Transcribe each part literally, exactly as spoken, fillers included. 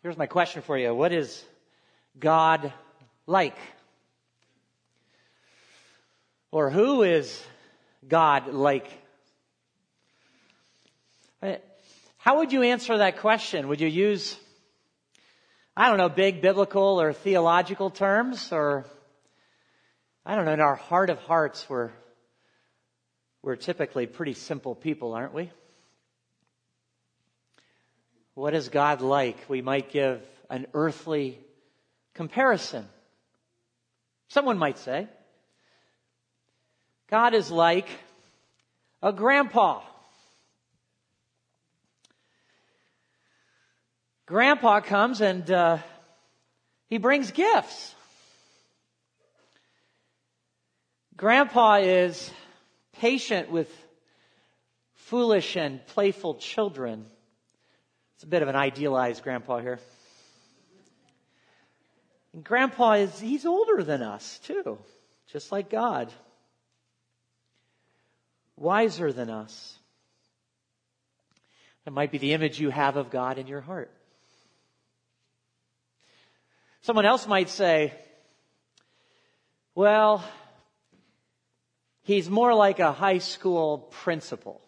Here's my question for you. What is God like? Or who is God like? How would you answer that question? Would you use, I don't know, big biblical or theological terms? Or, I don't know, in our heart of hearts, we're, we're typically pretty simple people, aren't we? What is God like? We might give an earthly comparison. Someone might say, God is like a grandpa. Grandpa comes and uh, he brings gifts. Grandpa is patient with foolish and playful children. It's a bit of an idealized grandpa here. And grandpa is, he's older than us too, just like God. Wiser than us. That might be the image you have of God in your heart. Someone else might say, well, he's more like a high school principal.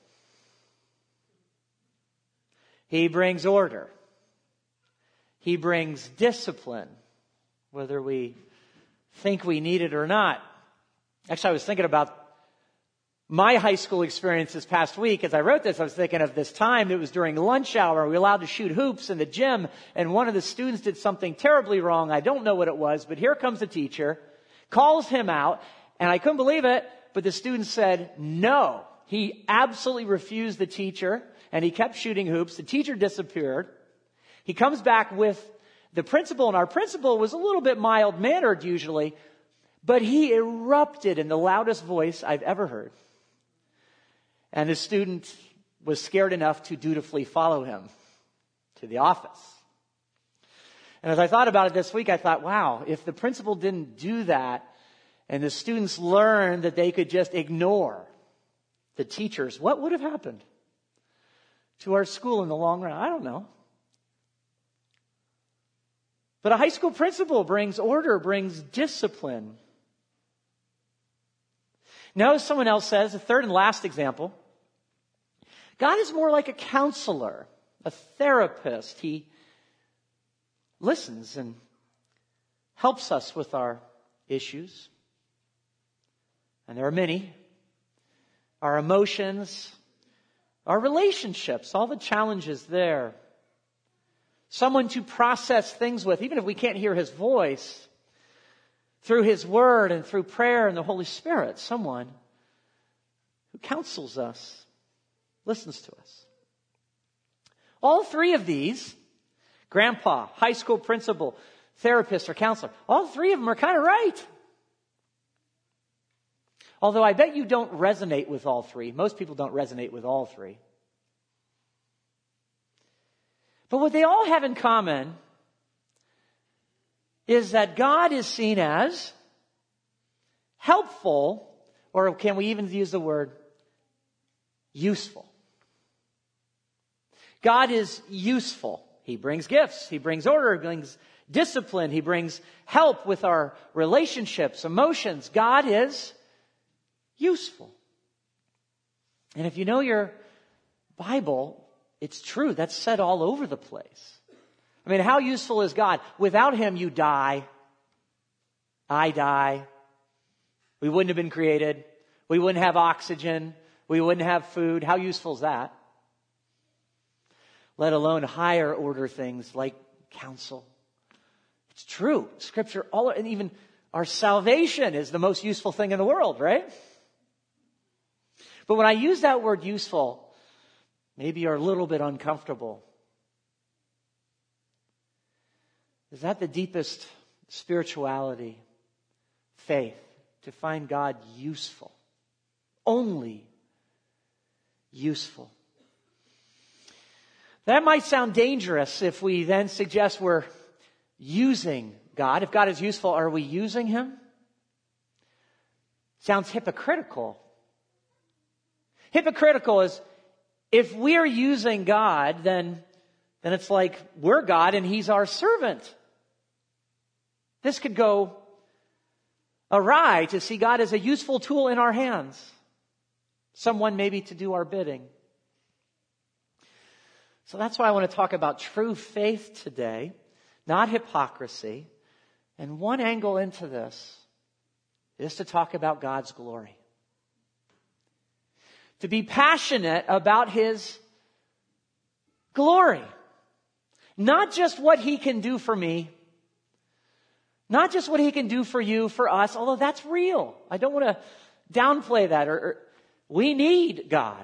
He brings order. He brings discipline, whether we think we need it or not. Actually, I was thinking about my high school experience this past week. As I wrote this, I was thinking of this time. It was during lunch hour. We were allowed to shoot hoops in the gym, and one of the students did something terribly wrong. I don't know what it was, but here comes the teacher, calls him out, and I couldn't believe it, but the student said no. He absolutely refused the teacher, and he kept shooting hoops. The teacher disappeared. He comes back with the principal, and our principal was a little bit mild-mannered usually, but he erupted in the loudest voice I've ever heard. And the student was scared enough to dutifully follow him to the office. And as I thought about it this week, I thought, wow, if the principal didn't do that and the students learned that they could just ignore the teachers, what would have happened to our school in the long run? I don't know. But a high school principal brings order, brings discipline. Notice someone else says, the third and last example, God is more like a counselor, a therapist. He listens and helps us with our issues. And there are many. Our emotions, our relationships, all the challenges there. Someone to process things with, even if we can't hear His voice, through His Word and through prayer and the Holy Spirit. Someone who counsels us, listens to us. All three of these, grandpa, high school principal, therapist, or counselor, all three of them are kind of right. Although I bet you don't resonate with all three. Most people don't resonate with all three. But what they all have in common is that God is seen as helpful, or can we even use the word useful? God is useful. He brings gifts. He brings order. He brings discipline. He brings help with our relationships, emotions. God is useful. And if you know your Bible, it's true. That's said all over the place. I mean, how useful is God? Without Him, you die. I die. We wouldn't have been created. We wouldn't have oxygen. We wouldn't have food. How useful is that? Let alone higher order things like counsel. It's true. Scripture, all, and even our salvation is the most useful thing in the world, right? But when I use that word useful, maybe you're a little bit uncomfortable. Is that the deepest spirituality, faith, to find God useful? Only useful. That might sound dangerous if we then suggest we're using God. If God is useful, are we using Him? Sounds hypocritical. Hypocritical is if we're using God, then then it's like we're God and He's our servant. This could go awry to see God as a useful tool in our hands. Someone maybe to do our bidding. So that's why I want to talk about true faith today, not hypocrisy. And one angle into this is to talk about God's glory. To be passionate about His glory. Not just what He can do for me. Not just what He can do for you, for us, although that's real. I don't want to downplay that. Or, or we need God.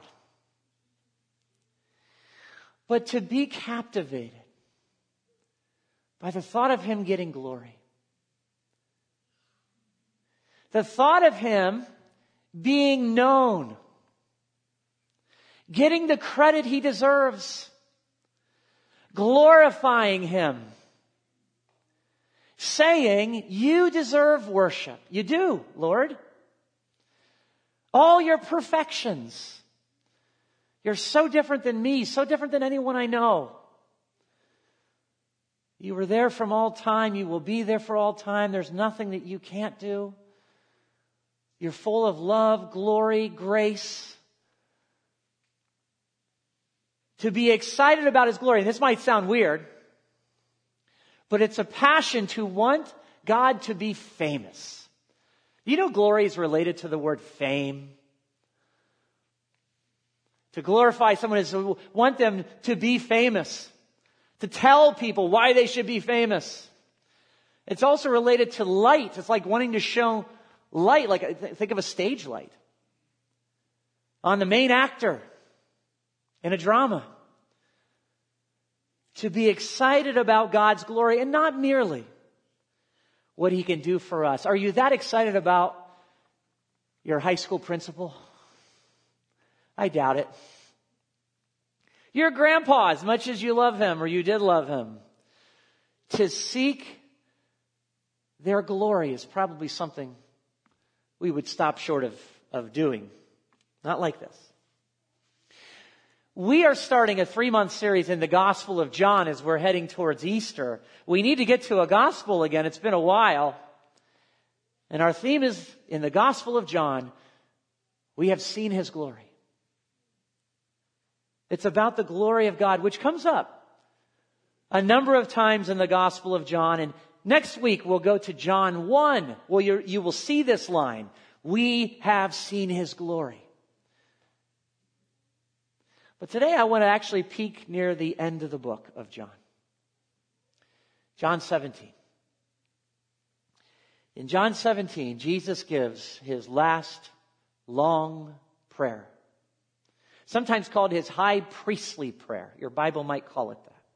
But to be captivated by the thought of Him getting glory. The thought of Him being known. Getting the credit He deserves. Glorifying Him. Saying, you deserve worship. You do, Lord. All your perfections. You're so different than me, so different than anyone I know. You were there from all time. You will be there for all time. There's nothing that you can't do. You're full of love, glory, grace. To be excited about His glory. This might sound weird, but it's a passion to want God to be famous. You know, glory is related to the word fame. To glorify someone is to want them to be famous. To tell people why they should be famous. It's also related to light. It's like wanting to show light. Like, think of a stage light on the main actor in a drama. To be excited about God's glory and not merely what He can do for us. Are you that excited about your high school principal? I doubt it. Your grandpa, as much as you love him or you did love him, to seek their glory is probably something we would stop short of, of doing. Not like this. We are starting a three-month series in the Gospel of John as we're heading towards Easter. We need to get to a gospel again. It's been a while. And our theme is, in the Gospel of John, we have seen His glory. It's about the glory of God, which comes up a number of times in the Gospel of John. And next week we'll go to John one, where you you will see this line. We have seen His glory. But today I want to actually peek near the end of the book of John. John seventeen. In John seventeen, Jesus gives His last long prayer. Sometimes called His high priestly prayer. Your Bible might call it that.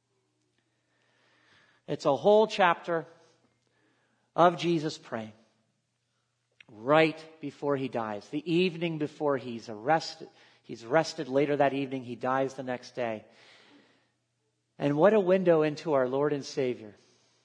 It's a whole chapter of Jesus praying right before He dies. The evening before He's arrested. He's arrested later that evening. He dies the next day. And what a window into our Lord and Savior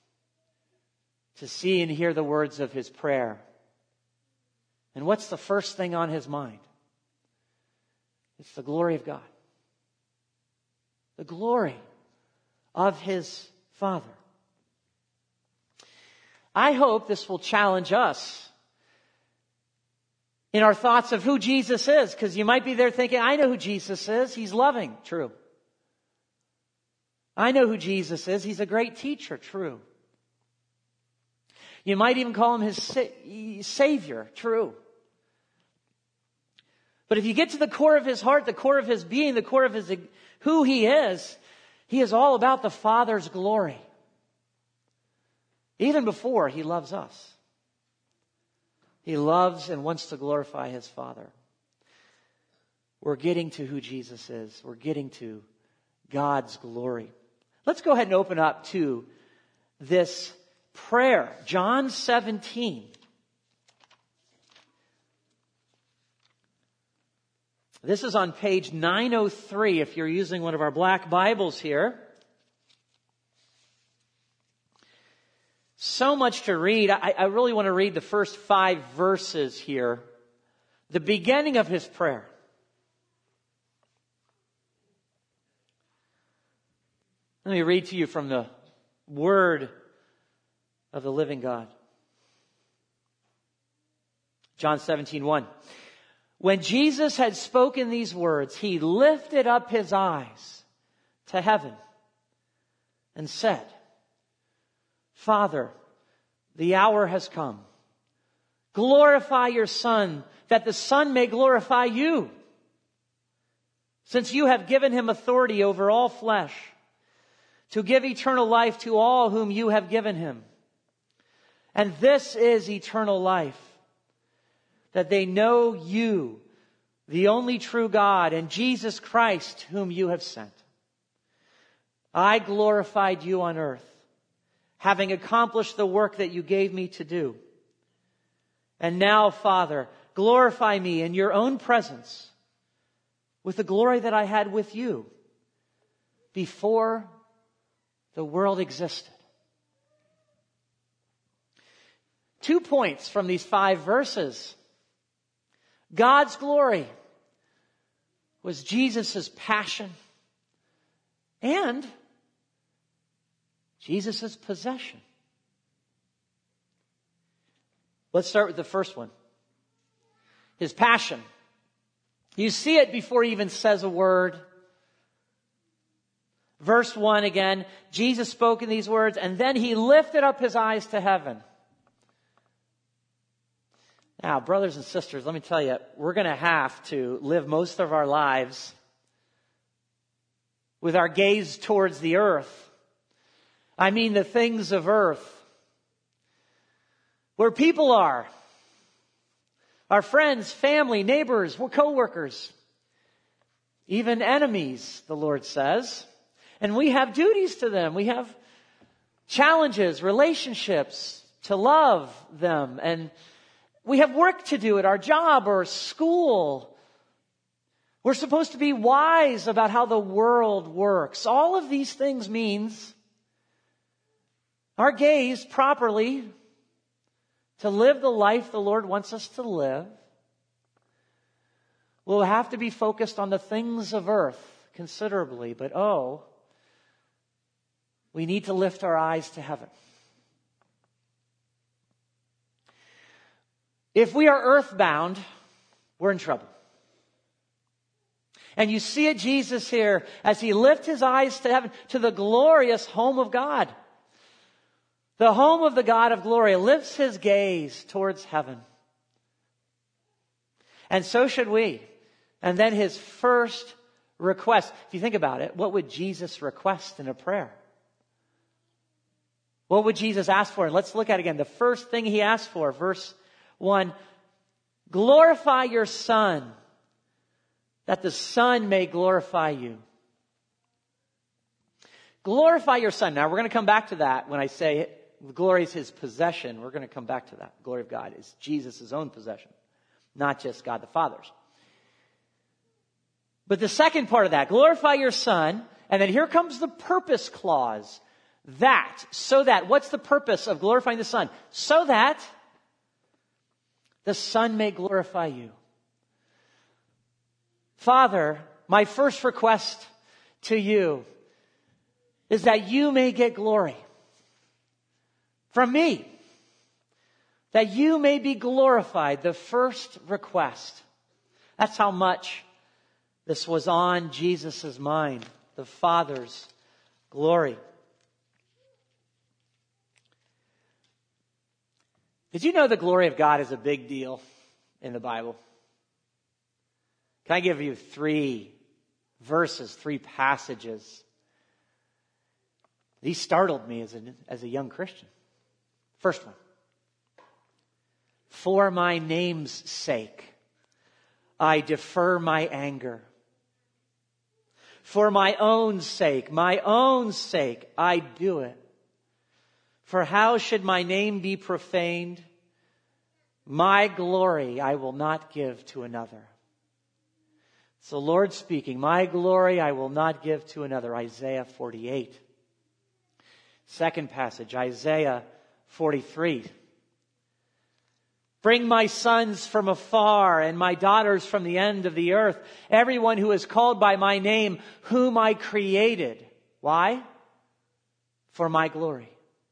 to see and hear the words of His prayer. And what's the first thing on His mind? It's the glory of God. The glory of His Father. I hope this will challenge us in our thoughts of who Jesus is, because you might be there thinking, I know who Jesus is. He's loving. True. I know who Jesus is. He's a great teacher. True. You might even call Him His sa- Savior. True. But if you get to the core of His heart, the core of His being, the core of His who He is, He is all about the Father's glory. Even before He loves us. He loves and wants to glorify His Father. We're getting to who Jesus is. We're getting to God's glory. Let's go ahead and open up to this prayer. John seventeen. This is on page nine oh three if you're using one of our black Bibles here. So much to read. I, I really want to read the first five verses here. The beginning of His prayer. Let me read to you from the Word of the living God. John seventeen one. When Jesus had spoken these words, he lifted up his eyes to heaven and said, Father, the hour has come. Glorify your Son, that the Son may glorify you, since you have given him authority over all flesh, to give eternal life to all whom you have given him. And this is eternal life, that they know you, the only true God, and Jesus Christ, whom you have sent. I glorified you on earth, having accomplished the work that you gave me to do. And now, Father, glorify me in your own presence with the glory that I had with you before the world existed. Two points from these five verses. God's glory was Jesus' passion and Jesus' possession. Let's start with the first one. His passion. You see it before he even says a word. Verse one again, Jesus spoke in these words, and then he lifted up his eyes to heaven. Now, brothers and sisters, let me tell you, we're going to have to live most of our lives with our gaze towards the earth. I mean the things of earth. Where people are. Our friends, family, neighbors, co-workers. Even enemies, the Lord says. And we have duties to them. We have challenges, relationships to love them. And we have work to do at our job or school. We're supposed to be wise about how the world works. All of these things means our gaze properly to live the life the Lord wants us to live. We'll have to be focused on the things of earth considerably. But oh, we need to lift our eyes to heaven. If we are earthbound, we're in trouble. And you see it, Jesus here, as he lifts his eyes to heaven, to the glorious home of God. The home of the God of glory, lifts his gaze towards heaven. And so should we. And then his first request. If you think about it, what would Jesus request in a prayer? What would Jesus ask for? And let's look at it again. The first thing he asked for, verse one, glorify your Son, that the Son may glorify you. Glorify your Son. Now, we're going to come back to that when I say it. Glory is his possession. We're going to come back to that. The glory of God is Jesus' own possession, not just God the Father's. But the second part of that, glorify your Son, and then here comes the purpose clause. That, so that, what's the purpose of glorifying the Son? So that the Son may glorify you. Father, my first request to you is that you may get glory from me, that you may be glorified. The first request. That's how much this was on Jesus' mind, the Father's glory. Did you know the glory of God is a big deal in the Bible? Can I give you three verses, three passages? These startled me as a, as a young Christian. First one. For my name's sake, I defer my anger. For my own sake, my own sake, I do it. For how should my name be profaned? My glory I will not give to another. It's the Lord speaking. My glory I will not give to another. Isaiah forty-eight. Second passage, Isaiah forty-three. Bring my sons from afar and my daughters from the end of the earth. Everyone who is called by my name, whom I created. Why? for my glory.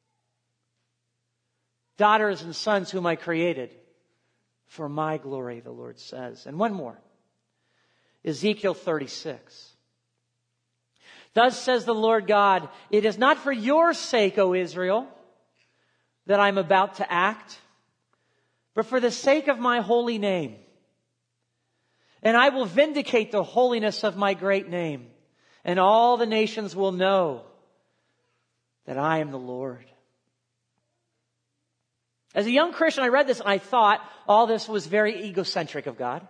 Daughters and sons whom I created for my glory, the Lord says. And one more. Ezekiel thirty-six. Thus says the Lord God, it is not for your sake, O Israel, that I'm about to act, but for the sake of my holy name. And I will vindicate the holiness of my great name, and all the nations will know that I am the Lord. As a young Christian, I read this and I thought all this was very egocentric of God.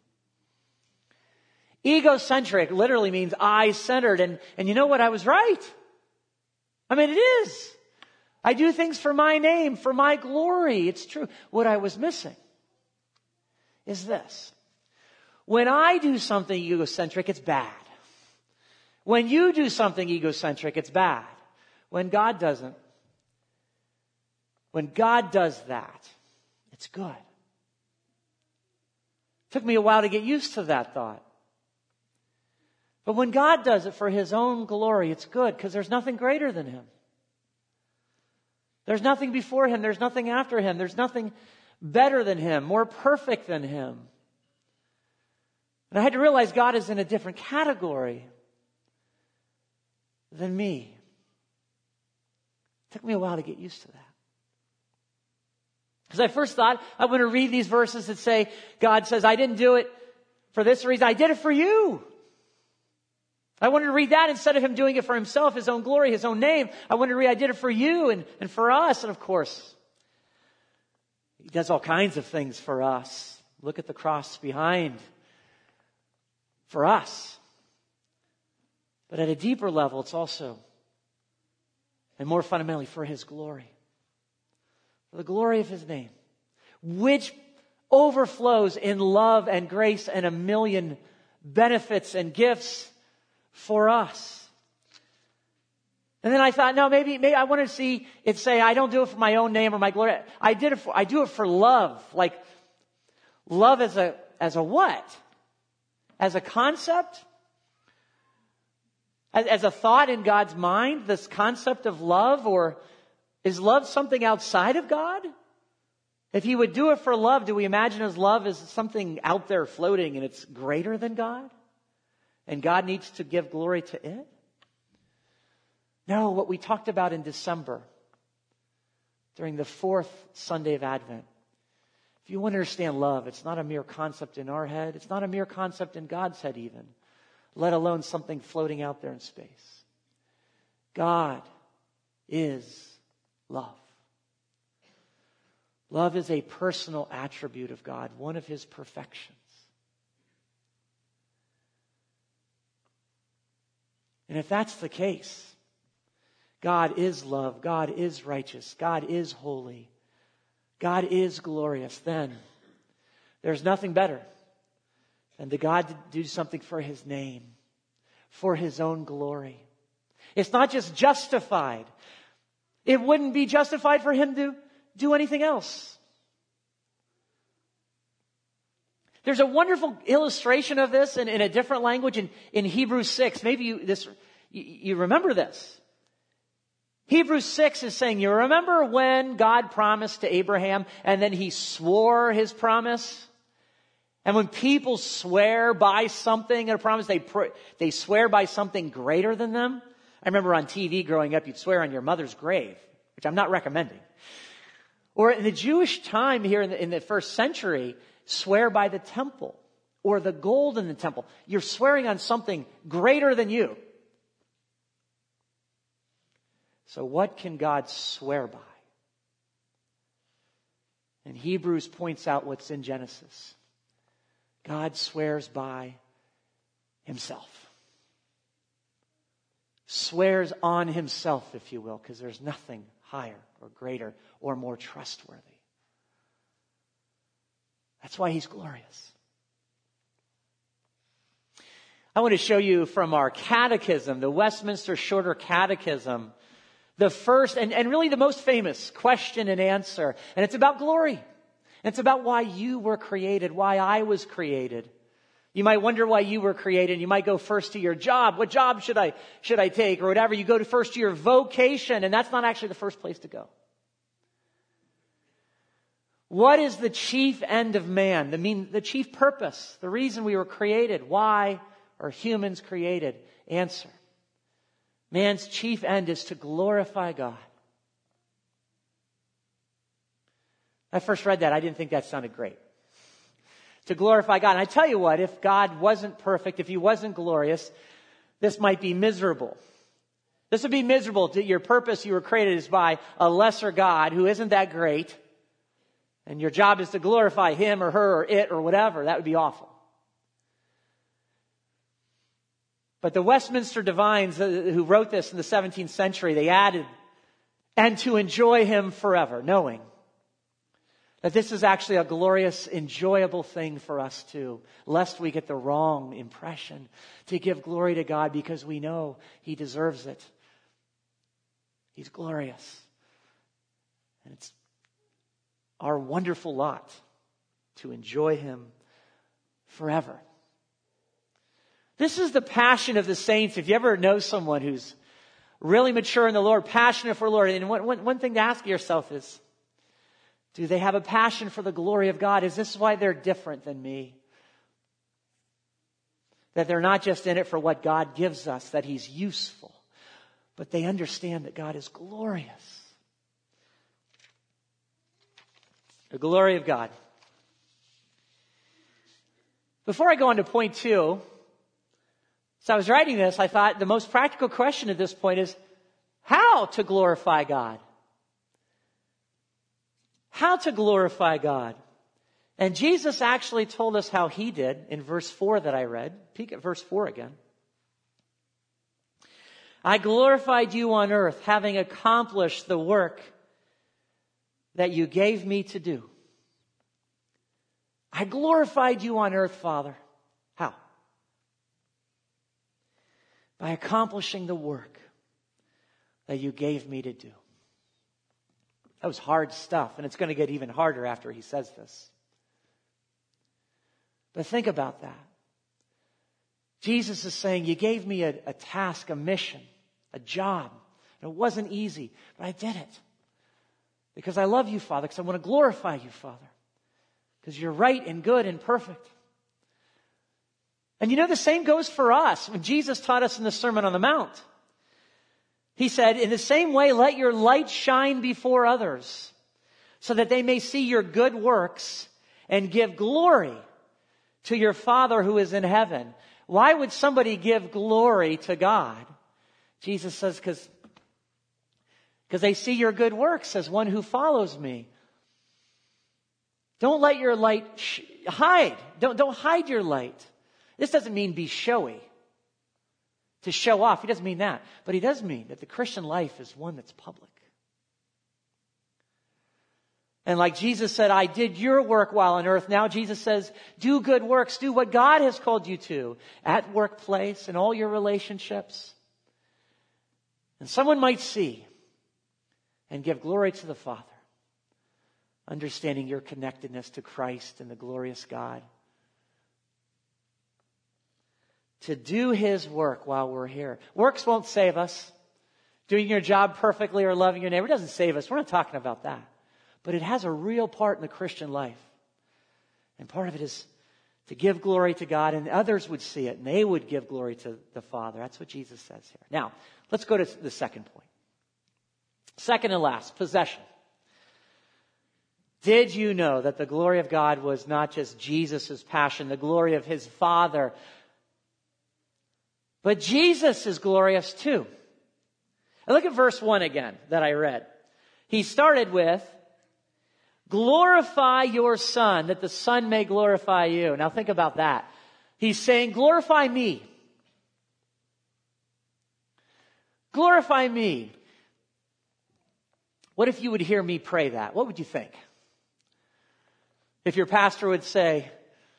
Egocentric literally means I-centered. And, and you know what? I was right. I mean, it is. I do things for my name, for my glory. It's true. What I was missing is this. When I do something egocentric, it's bad. When you do something egocentric, it's bad. When God doesn't, when God does that, it's good. It took me a while to get used to that thought. But when God does it for His own glory, it's good because there's nothing greater than Him. There's nothing before Him. There's nothing after Him. There's nothing better than Him, more perfect than Him. And I had to realize God is in a different category than me. It took me a while to get used to that. Because I first thought I want to read these verses that say, God says, I didn't do it for this reason. I did it for you. I wanted to read that instead of Him doing it for Himself, His own glory, His own name. I wanted to read, I did it for you and, and for us. And of course, He does all kinds of things for us. Look at the cross behind. For us. But at a deeper level, it's also, and more fundamentally, for His glory. For the glory of His name, which overflows in love and grace and a million benefits and gifts for us. And then I thought, no, maybe, maybe I want to see it say, I don't do it for my own name or my glory. I did it for, I do it for love. Like, love as a, as a what? As a concept? As, as a thought in God's mind? This concept of love? Or is love something outside of God? If He would do it for love, do we imagine His love as something out there floating and it's greater than God? And God needs to give glory to it? No, what we talked about in December, during the fourth Sunday of Advent. If you want to understand love, it's not a mere concept in our head. It's not a mere concept in God's head even, let alone something floating out there in space. God is love. Love is a personal attribute of God, one of His perfections. And if that's the case, God is love, God is righteous, God is holy, God is glorious, then there's nothing better than to God to do something for His name, for His own glory. It's not just justified. It wouldn't be justified for Him to do anything else. There's a wonderful illustration of this in, in a different language in, in Hebrews six. Maybe you, this, you, you remember this. Hebrews six is saying, you remember when God promised to Abraham and then He swore His promise? And when people swear by something, a promise, they, pr- they swear by something greater than them. I remember on T V growing up, you'd swear on your mother's grave, which I'm not recommending. Or in the Jewish time here in the, in the first century, swear by the temple or the gold in the temple. You're swearing on something greater than you. So what can God swear by? And Hebrews points out what's in Genesis. God swears by Himself. Swears on Himself, if you will, because there's nothing higher or greater or more trustworthy. That's why He's glorious. I want to show you from our catechism, the Westminster Shorter Catechism, the first and, and really the most famous question and answer. And it's about glory. And it's about why you were created, why I was created. You might wonder why you were created. You might go first to your job. What job should I, should I take or whatever? You go to first to your vocation, and that's not actually the first place to go. What is the chief end of man? The mean, the chief purpose, the reason we were created. Why are humans created? Answer. Man's chief end is to glorify God. I first read that, I didn't think that sounded great. To glorify God. And I tell you what, if God wasn't perfect, if He wasn't glorious, this might be miserable. This would be miserable. Your purpose, you were created is by a lesser God who isn't that great. And your job is to glorify Him or her or it or whatever. That would be awful. But the Westminster Divines who wrote this in the seventeenth century, they added, and to enjoy Him forever, knowing that this is actually a glorious, enjoyable thing for us too, lest we get the wrong impression, to give glory to God because we know He deserves it. He's glorious. And it's our wonderful lot to enjoy Him forever. This is the passion of the saints. If you ever know someone who's really mature in the Lord, passionate for the Lord, and one, one, one thing to ask yourself is, do they have a passion for the glory of God? Is this why they're different than me? That they're not just in it for what God gives us, that He's useful, but they understand that God is glorious. The glory of God. Before I go on to point two, as I was writing this, I thought the most practical question at this point is how to glorify God. How to glorify God. And Jesus actually told us how He did in verse four that I read. Peek at verse four again. I glorified you on earth, having accomplished the work that you gave me to do. I glorified you on earth, Father. How? By accomplishing the work that you gave me to do. That was hard stuff, and it's going to get even harder after He says this. But think about that. Jesus is saying, you gave me a, a task, a mission, a job. And it wasn't easy, but I did it. Because I love you, Father, because I want to glorify you, Father. Because you're right and good and perfect. And you know, the same goes for us. When Jesus taught us in the Sermon on the Mount, He said, in the same way, let your light shine before others, so that they may see your good works and give glory to your Father who is in heaven. Why would somebody give glory to God? Jesus says, because because they see your good works as one who follows me. Don't let your light sh- hide. Don't, don't hide your light. This doesn't mean be showy. To show off. He doesn't mean that. But He does mean that the Christian life is one that's public. And like Jesus said, I did your work while on earth. Now Jesus says, do good works. Do what God has called you to. At workplace, in all your relationships. And someone might see and give glory to the Father. Understanding your connectedness to Christ and the glorious God. To do His work while we're here. Works won't save us. Doing your job perfectly or loving your neighbor doesn't save us. We're not talking about that. But it has a real part in the Christian life. And part of it is to give glory to God, and others would see it, and they would give glory to the Father. That's what Jesus says here. Now, let's go to the second point. Second and last, possession. Did you know that the glory of God was not just Jesus' passion, the glory of His Father, but Jesus is glorious too. And look at verse one again that I read. He started with, glorify your Son, that the Son may glorify you. Now think about that. He's saying, glorify me. Glorify me. What if you would hear me pray that? What would you think? If your pastor would say,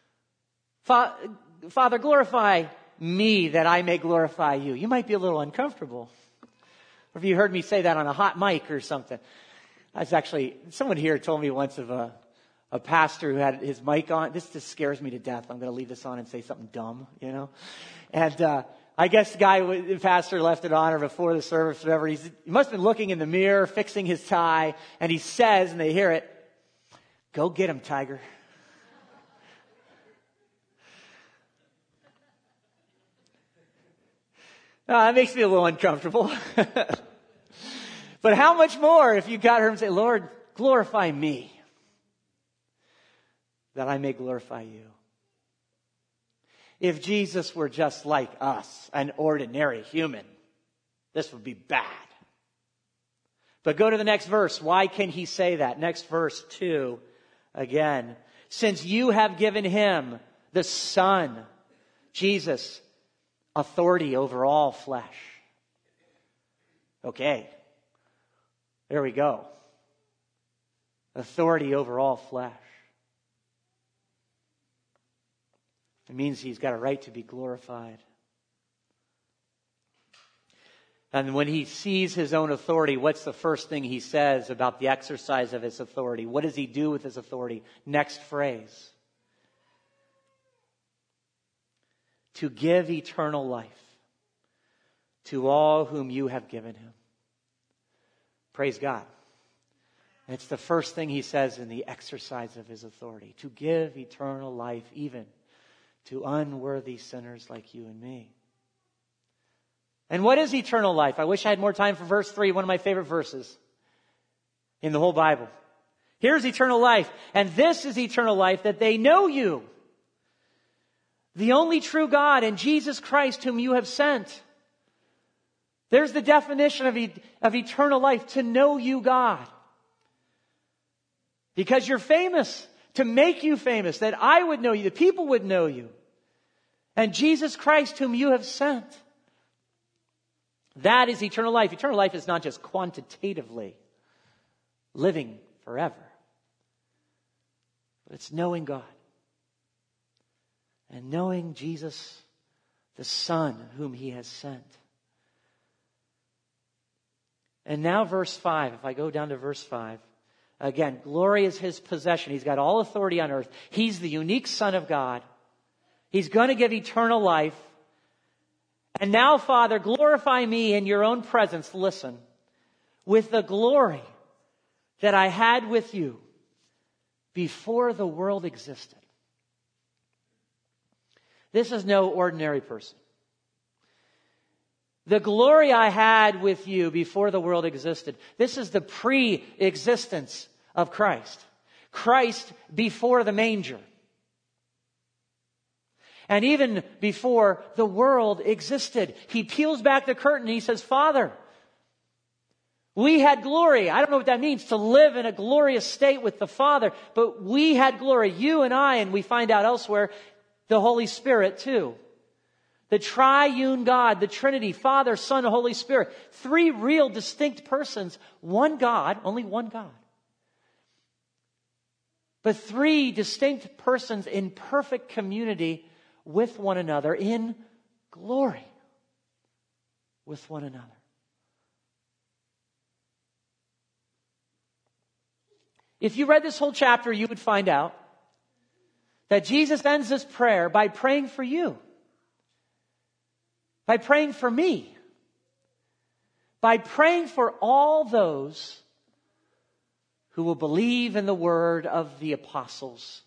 Father, glorify me that I may glorify you. You might be a little uncomfortable. Or if you heard me say that on a hot mic or something. That's actually, someone here told me once of a, a pastor who had his mic on. This just scares me to death. I'm going to leave this on and say something dumb, you know. And uh, I guess the guy, the pastor left it on or before the service, whatever. He's, he must have been looking in the mirror, fixing his tie. And he says, and they hear it, "Go get him, Tiger." Oh, that makes me a little uncomfortable. But how much more if you got her and say, "Lord, glorify me, that I may glorify you." If Jesus were just like us, an ordinary human, this would be bad. But go to the next verse. Why can he say that? Next verse, two, again. "Since you have given him, the Son, Jesus, authority over all flesh." Okay. There we go. Authority over all flesh. It means he's got a right to be glorified. And when he sees his own authority, what's the first thing he says about the exercise of his authority? What does he do with his authority? Next phrase. "To give eternal life to all whom you have given him." Praise God. It's the first thing he says in the exercise of his authority. To give eternal life even to unworthy sinners like you and me. And what is eternal life? I wish I had more time for verse three, one of my favorite verses in the whole Bible. Here's eternal life. "And this is eternal life, that they know you, the only true God, and Jesus Christ whom you have sent." There's the definition of, e- of eternal life, to know you, God. Because you're famous, to make you famous, that I would know you, the people would know you. And Jesus Christ whom you have sent. That is eternal life. Eternal life is not just quantitatively living forever, but it's knowing God. And knowing Jesus, the Son whom he has sent. And now verse five, if I go down to verse five, again, glory is his possession. He's got all authority on earth. He's the unique Son of God. He's going to give eternal life. And now, Father, glorify me in your own presence, listen, with the glory that I had with you before the world existed. This is no ordinary person. The glory I had with you before the world existed. This is the pre-existence of Christ. Christ before the manger. And even before the world existed. He peels back the curtain and he says, "Father, we had glory." I don't know what that means, to live in a glorious state with the Father. But we had glory, you and I, and we find out elsewhere, the Holy Spirit too. The triune God, the Trinity, Father, Son, Holy Spirit. Three real distinct persons. One God, only one God. But three distinct persons in perfect community with one another, in glory with one another. If you read this whole chapter, you would find out that Jesus ends this prayer by praying for you. By praying for me. By praying for all those who will believe in the word of the apostles.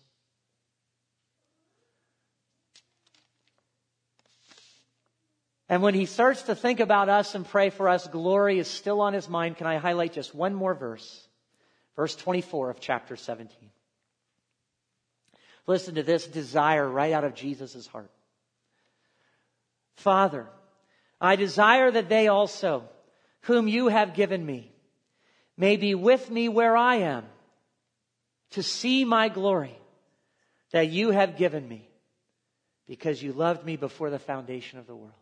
And when he starts to think about us and pray for us, glory is still on his mind. Can I highlight just one more verse? Verse twenty-four of chapter seventeen. Listen to this desire right out of Jesus' heart. "Father, I desire that they also, whom you have given me, may be with me where I am, to see my glory that you have given me, because you loved me before the foundation of the world."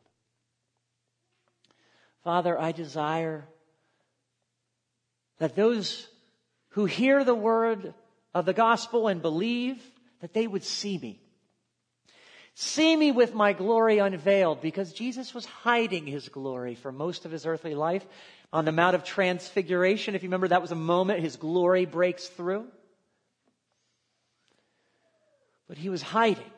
Father, I desire that those who hear the word of the gospel and believe, that they would see me. See me with my glory unveiled, because Jesus was hiding his glory for most of his earthly life. On the Mount of Transfiguration, if you remember, that was a moment his glory breaks through. But he was hiding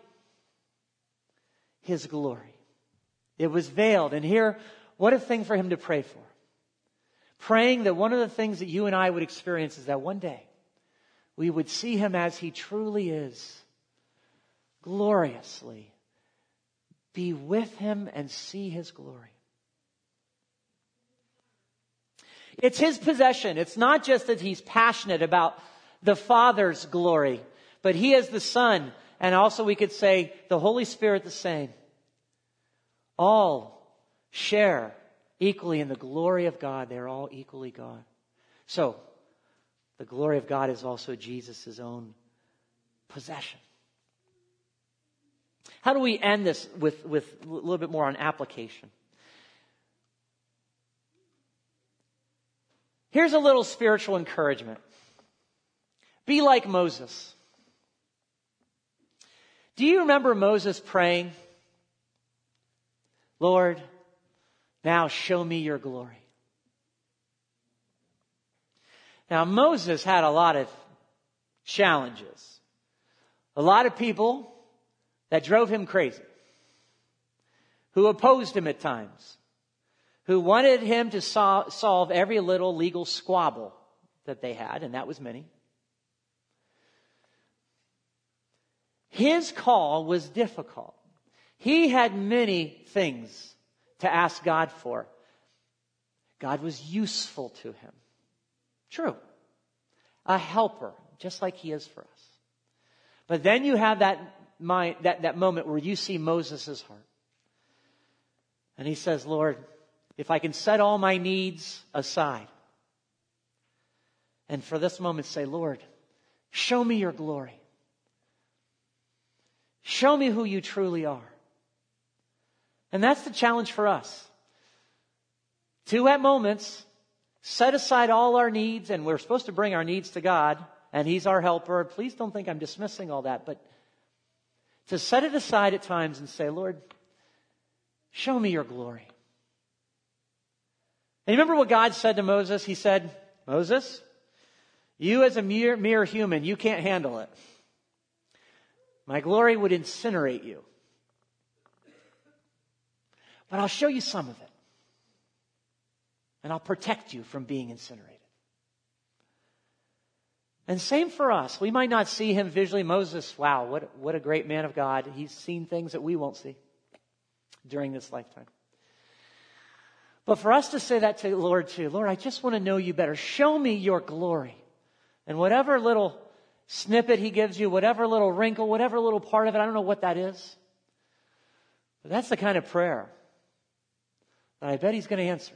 his glory. It was veiled. And here, what a thing for him to pray for. Praying that one of the things that you and I would experience is that one day we would see him as he truly is, gloriously, be with him and see his glory. It's his possession. It's not just that he's passionate about the Father's glory, but he as the Son, and also we could say the Holy Spirit the same, all share equally in the glory of God. They're all equally God. So, the glory of God is also Jesus' own possession. How do we end this with, with a little bit more on application? Here's a little spiritual encouragement. Be like Moses. Do you remember Moses praying, Lord, now show me your glory? Now, Moses had a lot of challenges. A lot of people that drove him crazy, who opposed him at times, who wanted him to so- solve every little legal squabble that they had, and that was many. His call was difficult. He had many things to ask God for. God was useful to him. True. A helper, just like he is for us. But then you have that mind, that, that moment where you see Moses' heart. And he says, Lord, if I can set all my needs aside, and for this moment say, Lord, show me your glory. Show me who you truly are. And that's the challenge for us. To at moments, set aside all our needs, and we're supposed to bring our needs to God, and he's our helper. Please don't think I'm dismissing all that, but to set it aside at times and say, Lord, show me your glory. And you remember what God said to Moses? He said, Moses, you as a mere, mere human, you can't handle it. My glory would incinerate you. But I'll show you some of it. And I'll protect you from being incinerated. And same for us. We might not see him visually. Moses, wow, what, what a great man of God. He's seen things that we won't see during this lifetime. But for us to say that to the Lord too, Lord, I just want to know you better. Show me your glory. And whatever little snippet he gives you, whatever little wrinkle, whatever little part of it, I don't know what that is. But that's the kind of prayer that I bet he's going to answer.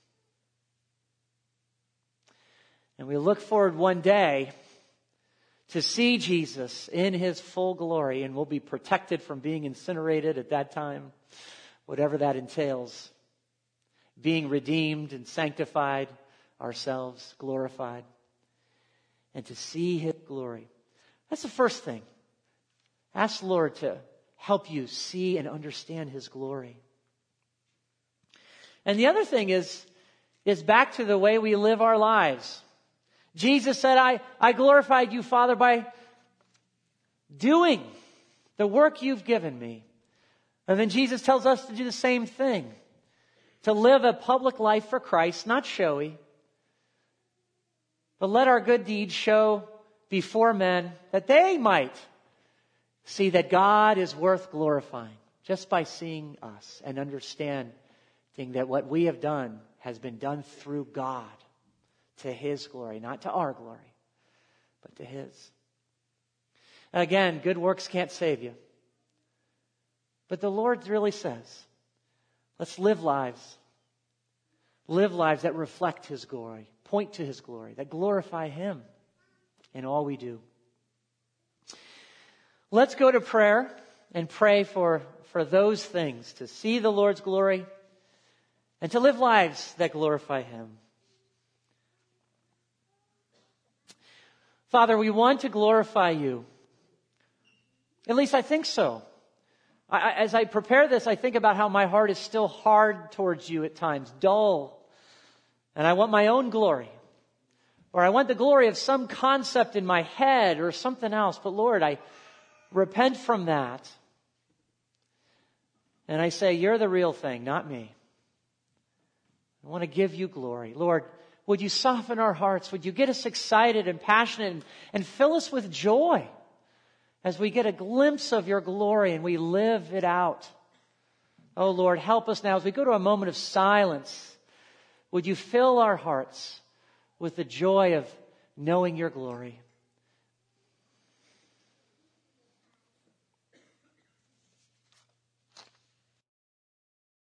And we look forward one day to see Jesus in his full glory, and we'll be protected from being incinerated at that time, whatever that entails. Being redeemed and sanctified ourselves, glorified, and to see his glory. That's the first thing. Ask the Lord to help you see and understand his glory. And the other thing is, is back to the way we live our lives. Jesus said, I, I glorified you, Father, by doing the work you've given me. And then Jesus tells us to do the same thing. To live a public life for Christ, not showy. But let our good deeds show before men that they might see that God is worth glorifying. Just by seeing us and understanding that what we have done has been done through God. To his glory, not to our glory, but to his. Again, good works can't save you. But the Lord really says, let's live lives. Live lives that reflect his glory, point to his glory, that glorify him in all we do. Let's go to prayer and pray for, for those things, to see the Lord's glory and to live lives that glorify him. Father, we want to glorify you. At least I think so. I, as I prepare this, I think about how my heart is still hard towards you at times, dull. And I want my own glory. Or I want the glory of some concept in my head or something else. But Lord, I repent from that. And I say, you're the real thing, not me. I want to give you glory. Lord, would you soften our hearts? Would you get us excited and passionate and, and fill us with joy as we get a glimpse of your glory and we live it out? Oh, Lord, help us now as we go to a moment of silence. Would you fill our hearts with the joy of knowing your glory?